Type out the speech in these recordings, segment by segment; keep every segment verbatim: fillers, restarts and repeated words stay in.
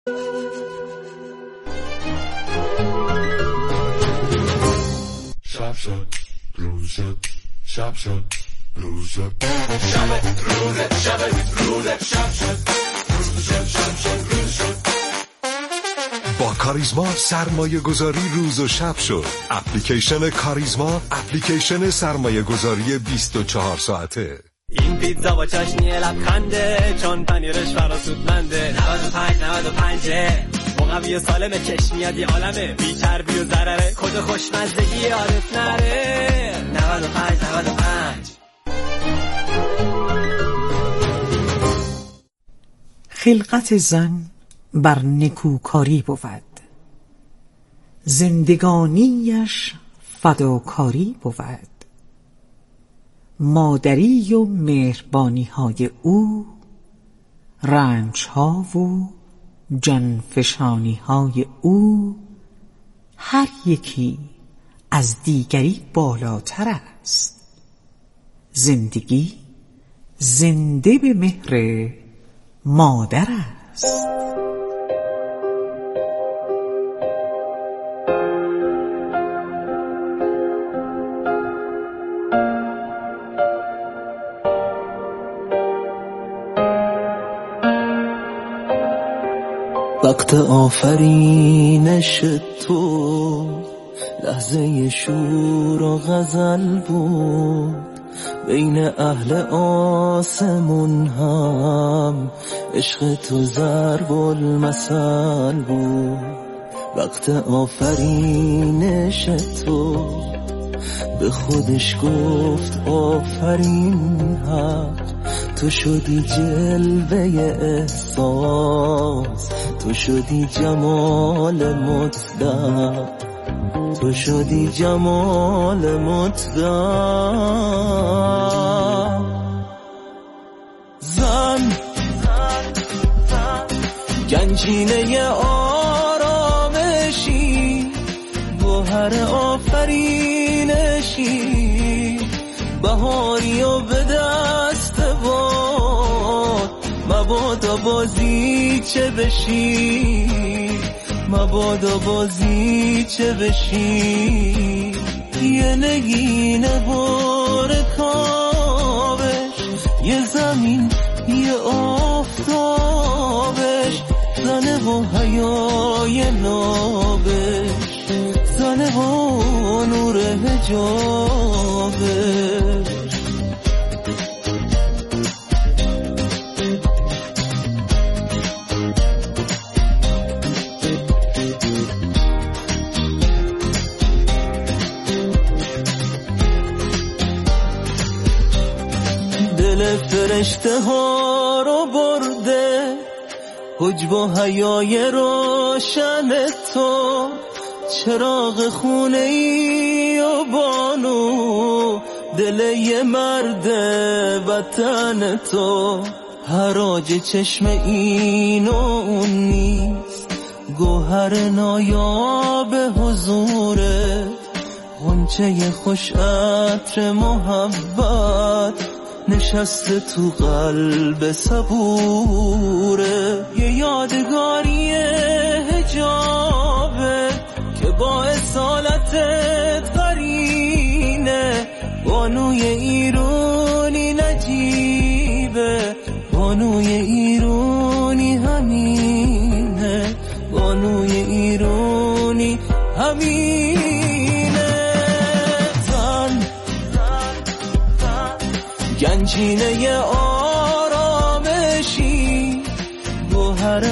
شب شد روز شد شب شد روز شد شب روز شب روز شب شد روز شد شب شد روز شد. با کاریزما سرمایه گذاری روز و شب شد. اپلیکیشن کاریزما، اپلیکیشن سرمایه گذاری بیست و چهار ساعته. این پیتزا با چاشنی لبخنده، چون پنیرش فراسودمنده. نود و پنج نود و پنج مقوی سالمه، کش میاد یه عالمه، بی چربی و ضرره، کد خوشمزدگی یادت نره. نود و پنج نود و پنج. خلقت زن بر نکوکاری بود، زندگانیش فداکاری بود. مادری و مهربانی های او، رنج ها و جانفشانی های او، هر یکی از دیگری بالاتر است. زندگی زنده به مهر مادر است. وقت آفرینش تو لحظه شور و غزل بود، بین اهل آسمون هم عشق تو ضرب المثل بود. وقت آفرینش تو به خودش گفت آفرین حق، تو شدی جلوه احساس، تو شدی جمال مطلق، تو شدی جمال مطلق. زن گنجینه آرامشی، گوهر آفرینشی، بهاری و به دست باد، مبادا بازی چه بشی، مبادا بازی چه بشی. یه نگین برکابش، یه زمین یه آفتابش، زنه و حیای نابش، زنه و نور حجابش. دل فرشته ها رو برده حجب و حیای روشن تو، چراغ خونه ای و بانو، دل یه مرد وطن تو. حراج چشم این و اون نیست، گوهر نایاب حضوره، غنچه خوش عطر محبت نشسته تو قلب صبوره. یه یادگاری حجابه که با اصالتت قرینه، بانوی ایرونی نجیبه، بانوی ایرونی همینه، بانوی ایرونی همینه. زن گنجینه آرامشی، گوهر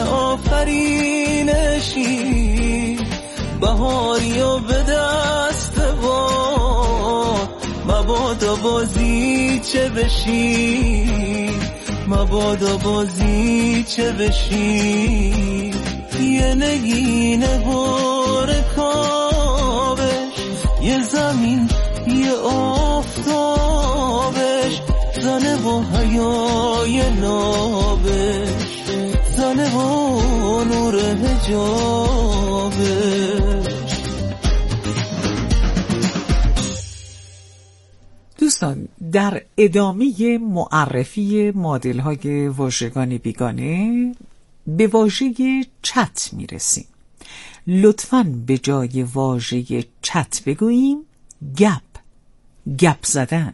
آفرینشی، بهاری و به دست باد، مبادا بازی چه بشی، مبادا بازی چه بشی. یه نگین برکابش، یه زمین یه آفتابش، زنه و حیای نابش، زنه و نور حجابش. دوستان، در ادامه معرفی مدل های واژگان بیگانه به واژه چت میرسیم. لطفاً به جای واژه چت بگوییم گپ، گپ زدن.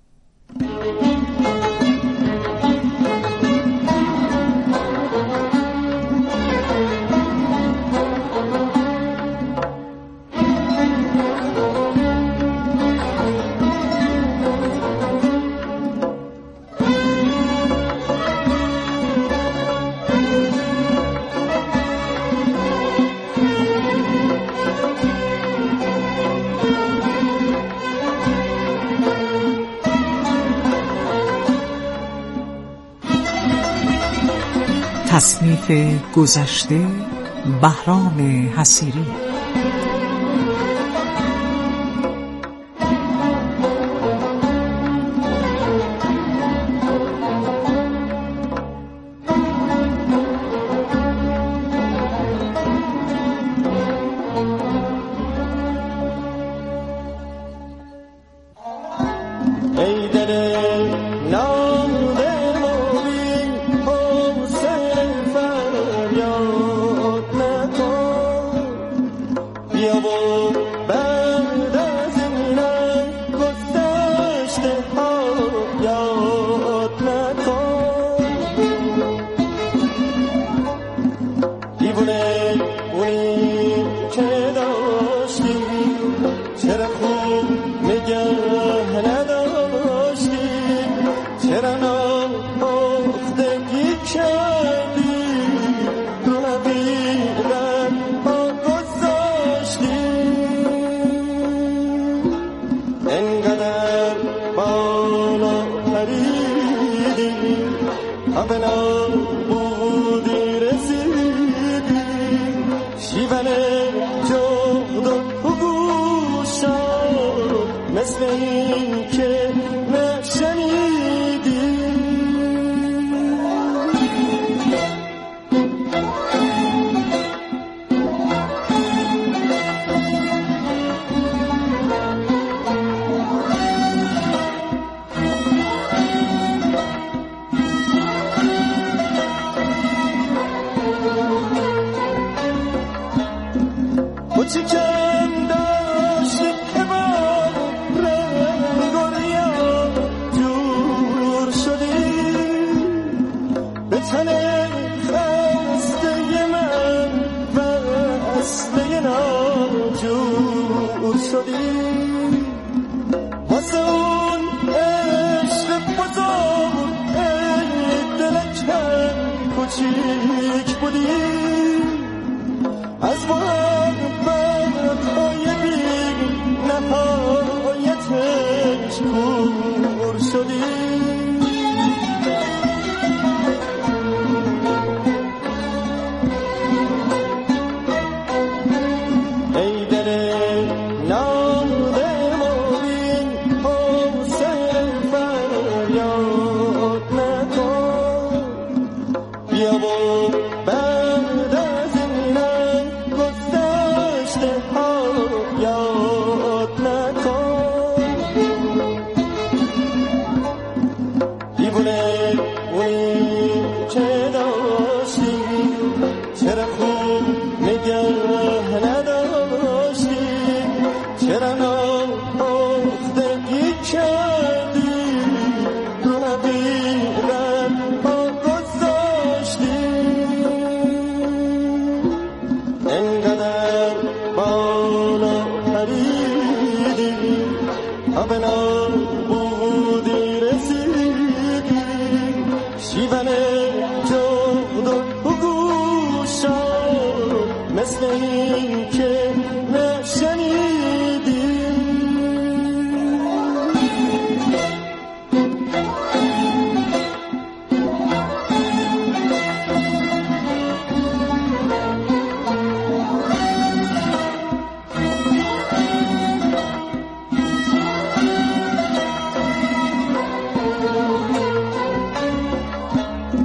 تصنیف گذشته بهرام حصیری.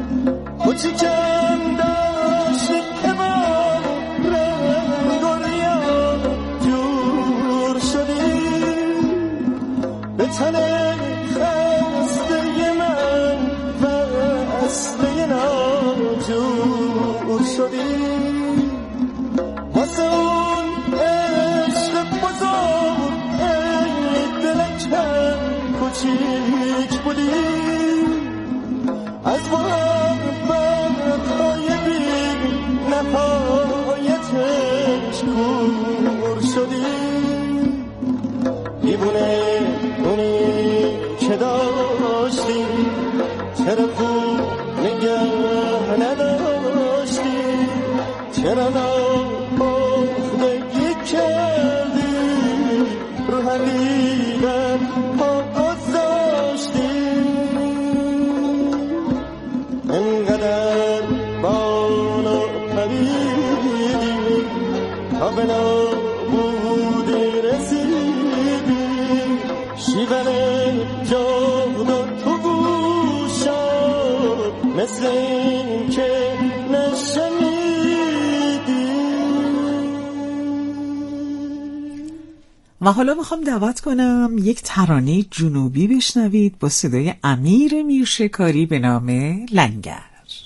کوچیکم داشت که من رنگ و ریاض از محبت‌های بی نهایتش کور شدی دیوونه اونی که داشتی چرا خوب نگه نداشتی چرا ناپختگی کردی رو حقیقت پا گذاشتی انقدر بالا پریدی تا به نابودی رسیدی شیون جاودان تو گوشم مثل این که نشنیدی. و حالا میخوام دعوت کنم یک ترانه جنوبی بشنوید با صدای امیر میرشکاری به نام لنگر.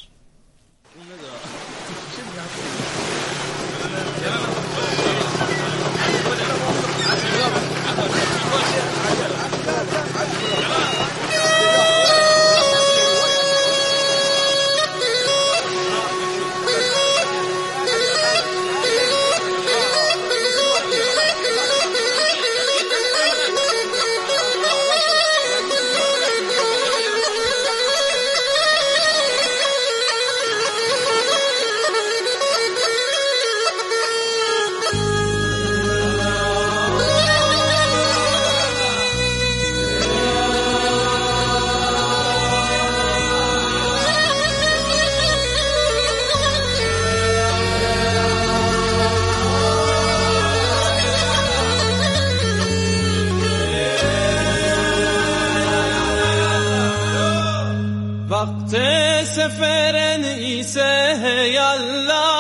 وقت سفرن ایسه یالله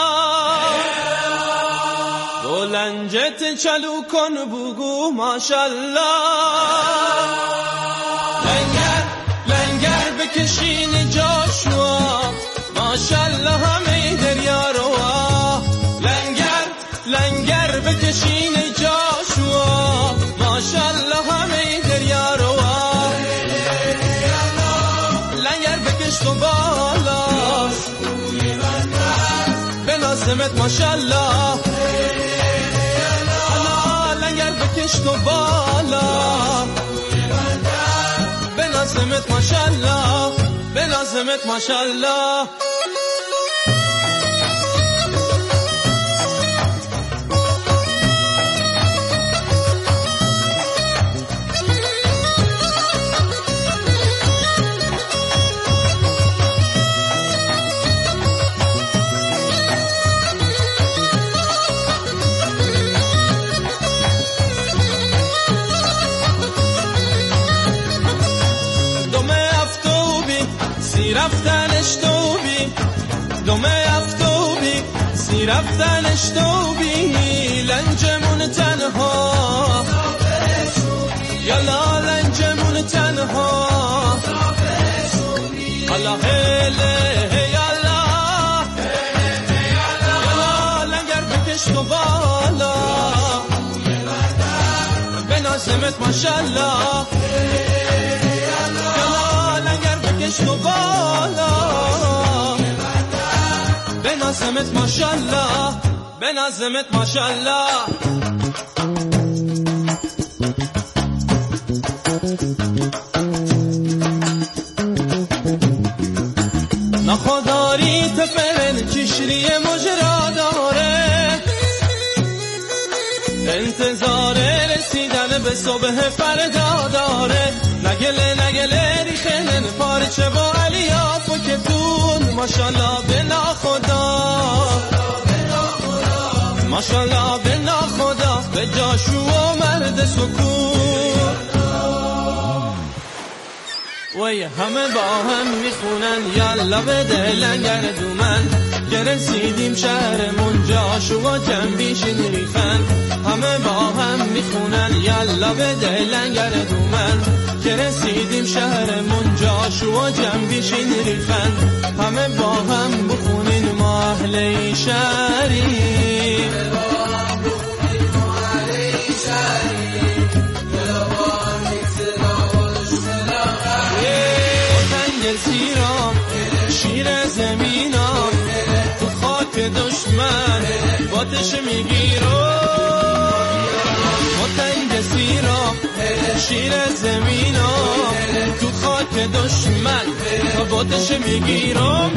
بلنجت چلو کن بگو ماشالله لنگر لنگر بکشین جاشوا ماشالله همه دریا رو لنگر لنگر بکشین جاشوا ماشالله همه دریا رو تو بالا به نازمت ماشالله لنگر بکش تو بالا به نازمت ماشالله به نازمت ماشالله رفتنش توبی دمه افتوبی سی رفتنش توبی لنجمون تنها یالا لنجمون تنها الله هله یالا یالا لنگر بکش تو بالا به نازمت ماشالله تو بالا به نازمت ماشالله به نازمت ماشالله نخداری تفرن چشری مجرا داره انتظار رسیدن به صبح فردا داره نگله نگله ریخنن پارچه با علیاف و کتون ماشالله به ناخدا ماشالله به ناخدا به جاشو و مرد سکون وی همه با هم میخونن یالا بده لنگر دومن گرسیدیم شهرمون جاشو و جنبیشین ریخن همه با هم میخونن یالا بده لنگر دومن گرسیدیم شهرمون جاشو و جنبیشین ریخن همه با هم بخونین ما اهل شهری سیرام دشمن باتش میگیرم متنگ سیرم شیر زمینم تو خاک دشمن باتش میگیرم.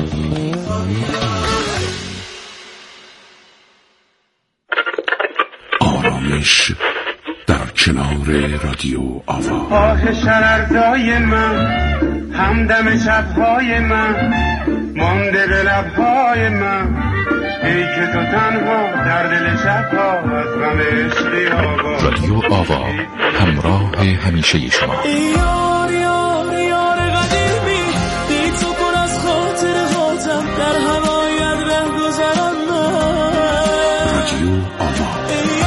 آرامش در کنار رادیو آوا. آه شرردای من همدم شبهای من مانده به لبهای من ای که تو تنها در دل شبها از غم عشقی آوا. رادیو آوا همراه همیشه شما. یار یار یار قدیمی بی تو کن از خاطر خاطم در هوایت ره گذرم من. رادیو آوا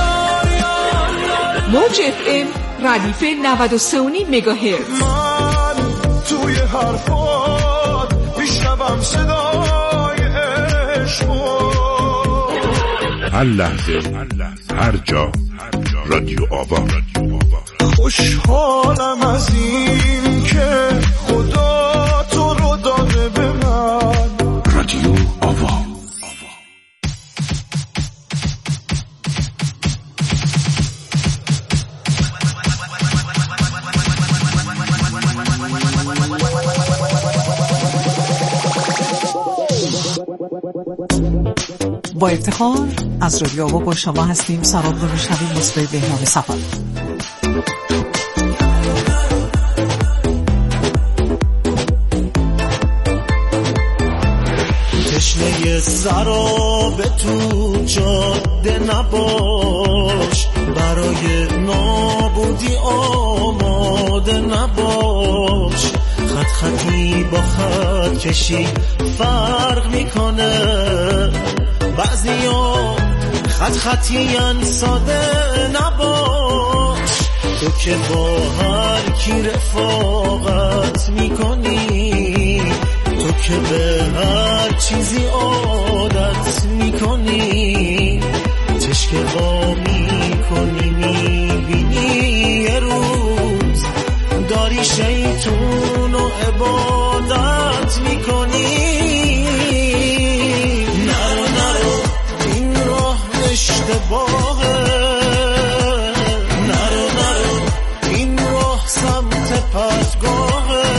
موج اف ام ردیف نود و سه و نیم مگاهرتز. من توی حرفات میشنوم صدای عشق هر لحظه هر جا رادیو آوا. خوشحالم از این که خدا تو رو داده به من. رادیو آوا. با افتخار از رادیو آوا با شما هستیم. سلام رو میشنویم. مصطفی بهنام صفا. تشنه سراب تو جاده نباش برای نابودی آماده نباش. خط خطی با خط کشی فرق میکنه. بعضیا خط خطیان ساده نباش. تو که با هر کی رفاقت میکنی تو که به هر چیزی عادت میکنی چشک با میکنی میبینی یه روز داری شیطون و عبادت میکنی. نرو نرو این راه اشتباهه. نرو نرو این راه سمت پرتگاهه.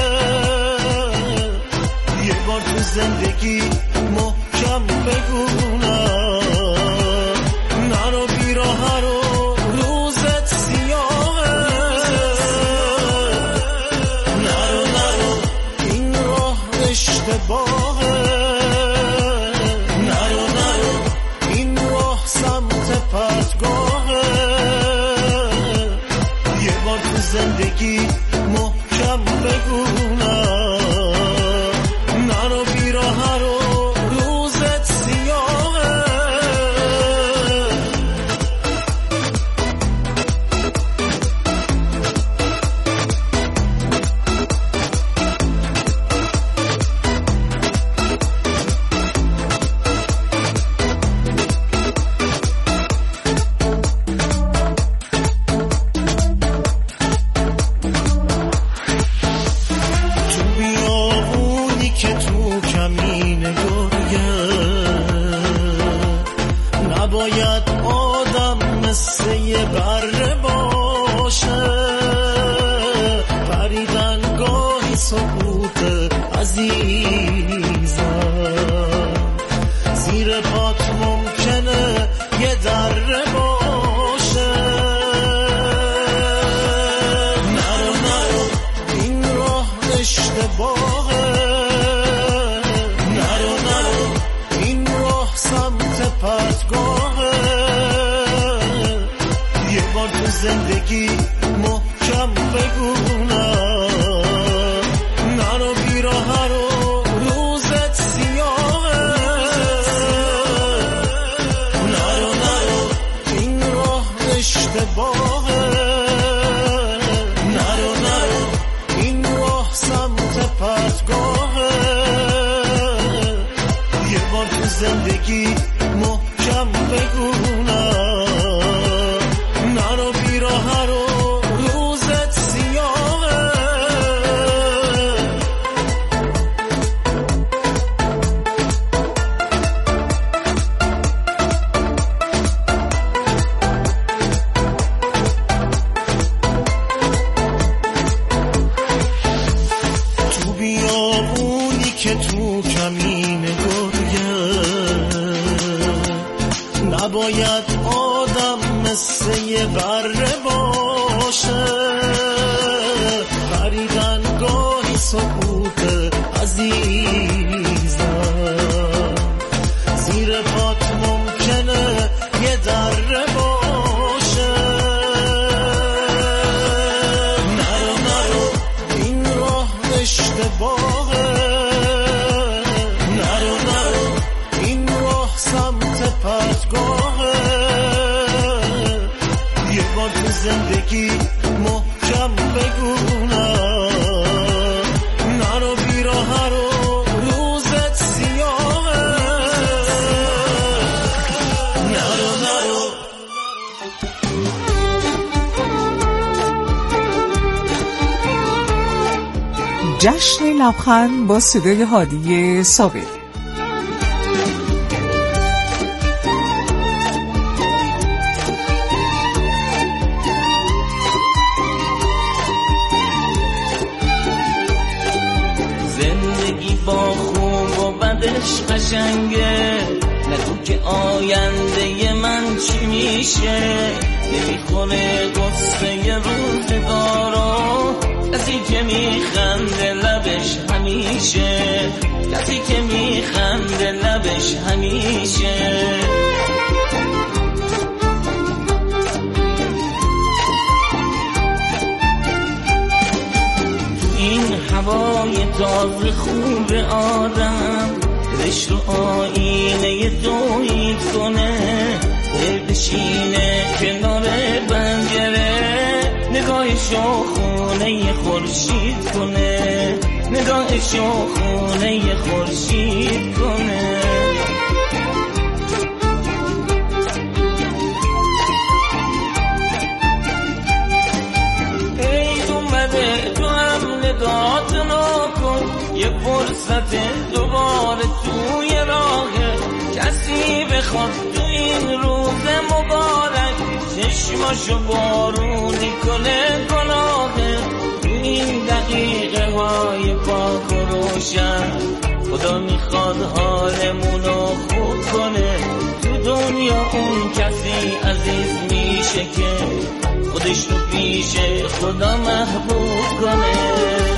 یه بار تو زندگی محکم بگونم نرو بیراه رو روزت سیاهه. نرو نرو این راه اشتباهه. نرو نرو این راه سمت پرتگاهه. یه بار تو زندگی محکم بگونم نرو بیراه رو روزت سیاهه. زندگی محکم بگونم نرو بیراه رو روزت سیاهه. نرو نرو این راه اشتباهه. نرو نرو این راه سمت پرتگاهه. یه بار تو زندگی محکم بگونم نرو بیراه رو روزت سیاهه. نباید آدم مثل یه بره باشه، خریدن گاهی سکوت عزیزم، زیر پات ممکنه یه دره باشه. نرو نرو این راه اشتباهه، نرو نرو این راه سمت پرتگاهه. یه بار تو زندگی محکم بگونم، نرو بیراه رو روزت سیاهه. نرو نرو جشن لبخند با صدای هادی صابری. زندگی با خوب و بدش قشنگه، نگو که آینده من چی میشه. نمیخونه قصه روزگارا کسی که میخنده لبش همیشه، کسی که میخنده لبش همیشه. این هوای تازه خوب آدم دلش رو آینه دوید کنه، دل بشینه کنار پنجره، نگاهشو خونه خورشید کنه، نگاهشو خونه خورشید کنه. ای اومده تو هم نگات نکن، یه فرصت دوباره توی راهه. کسی بخواد تو این روز مبارک چشماشو بارونی کنه گناهه. این دقیقه های پاک و روشن خدا میخواد حالمونو خوب کنه. تو دنیا اون کسی عزیز میشه که خودش رو پیش خدا محبوب کنه.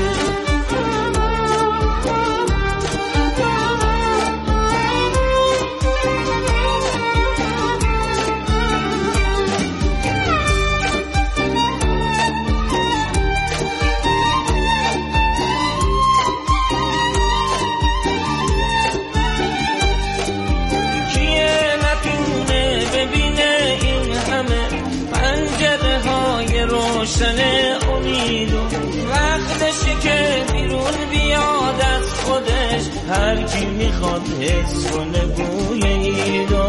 روشن امید و وقتشه که بیرون بیاد از خودش، هر کی میخواد حس کنه بوی ایدو.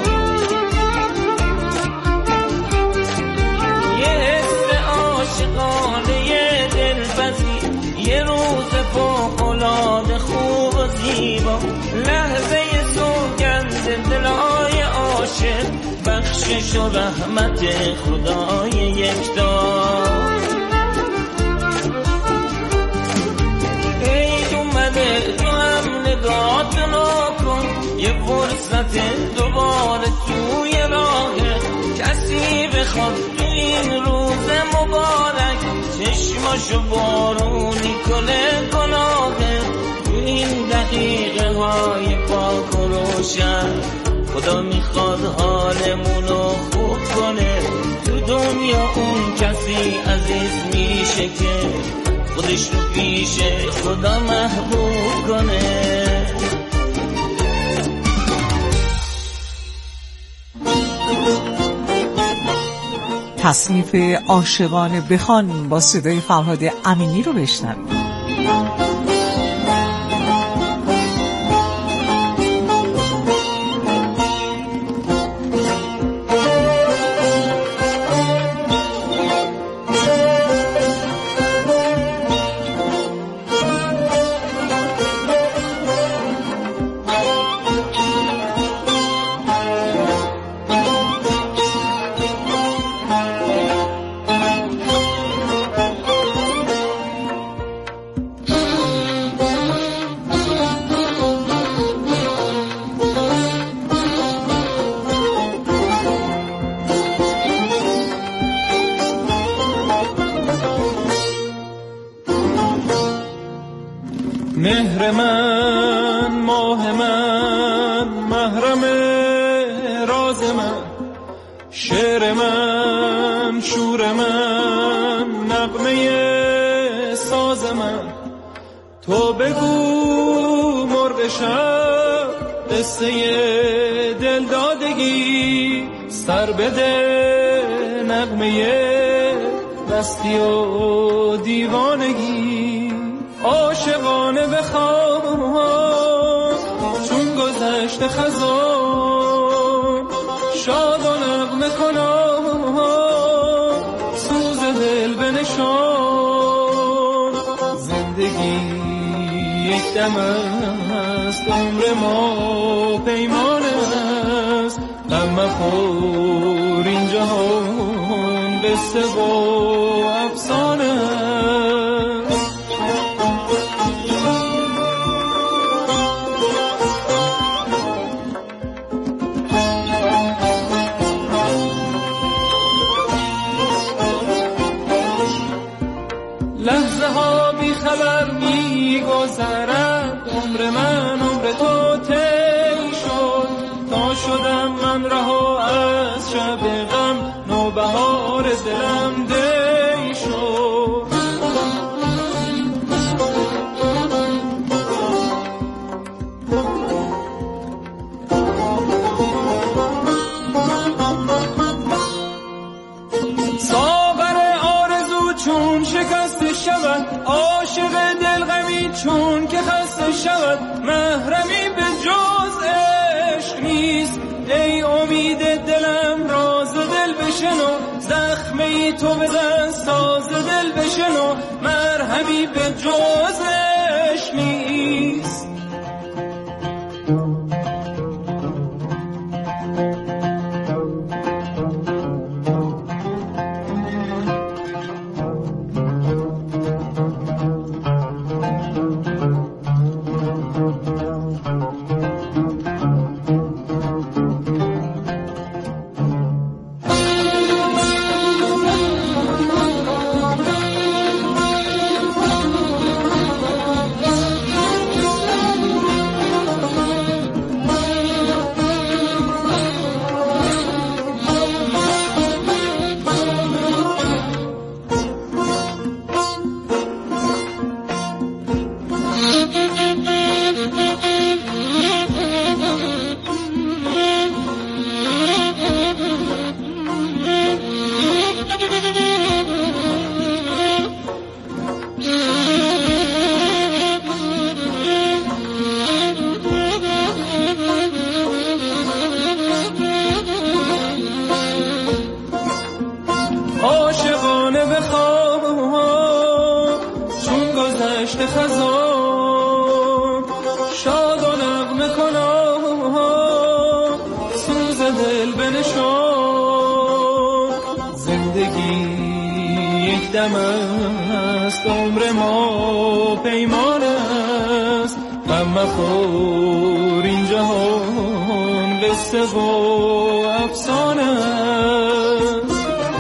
یه حس عاشقانه یه دلبزی، یه روز فوق‌العاده خوب و زیبا، لحظه سوگند دلای عاشق، بخشش و رحمت خدای یکتا. ای اومده تو هم نگات نکن، یه فرصت دوباره توی راهه. کسی بخواد تو این روز مبارک چشماشو بارونی کنه گناهه. تو این دقیقه های پاک و روشن خدا میخواد حالمونو خوب کنه. تو دنیا اون کسی عزیز میشه که خودش رو پیش خدا محبوب کنه. تصنیف عاشقانه بخوان با صدای فرهاد امینی رو بشنوید. مهر من، ماه من، محرم راز من، شعر من، شور من، نغمه ساز من. تو بگو مرغ شب قصه دل دادگی، سر بده نغمه مستی و دیوانگی. عاشقانه بخوام چون گذشت خزان، شاد و نغمه کنم سوز دل بنشان. زندگی یک دم است، عمر ما پیمان است. غم مخور این جهان قصه و افسانه است. لحظه ها بی خبر می گذرد، عمر من عمر تو طی شد. تا شدم من رها از شب غم، نوبهار دلم دی شد. ساغر آرزو چون شکست شود، عاشق دلغمی چون که خسته شود. محرمی به جز عشق نیست، ای امید دلم راز دل بشنو. زخمه تو بزن ساز دل بشنو، مرهمی به جز عشق نیست. عاشقانه بخوام چون گذشت خزان، شاد و نغمه کنم سوز دل بنشان. زندگی یک دم است، عمر ما پیمان است. غم مخور این جهان قصه و افسانه است.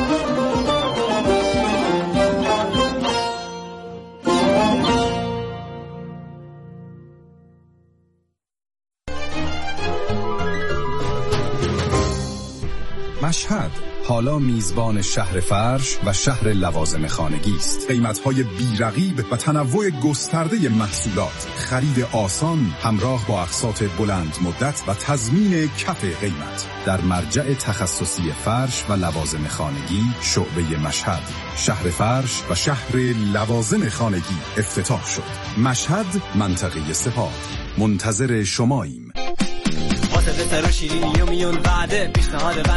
مشهد حالا میزبان شهر فرش و شهر لوازم خانگی است. قیمت‌های بی‌رقیب و تنوع گسترده محصولات، خرید آسان همراه با اقساط بلند مدت و تضمین کف قیمت. در مرجع تخصصی فرش و لوازم خانگی شعبه مشهد، شهر فرش و شهر لوازم خانگی افتتاح شد. مشهد، منطقه سپاه. منتظر شماییم. واسه سر و شیرینی و میون بعد پیشنهاد